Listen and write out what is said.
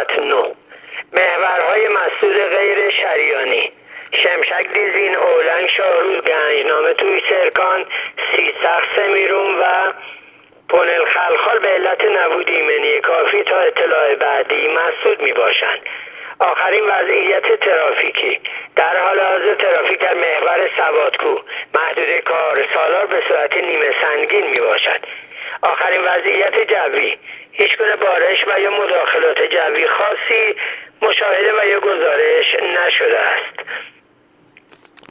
ساعت 9. محورهای مسدود غیر شریانی: شمشک دیزین، اولنگ، شاهروز، گنجنامه، توی سرکان، سیستخ، سمیرون و پونل خلخال به علت نبود ایمنی کافی تا اطلاع بعدی مسدود می باشند. آخرین وضعیت ترافیکی: در حال حاضر ترافیک در محور سوادکوه محدوده کار سالار به صورت نیمه سنگین می باشد. آخرین وضعیت جوی: هیچگونه بارش و یا مداخلات جوی خاصی مشاهده و یا گزارش نشده است.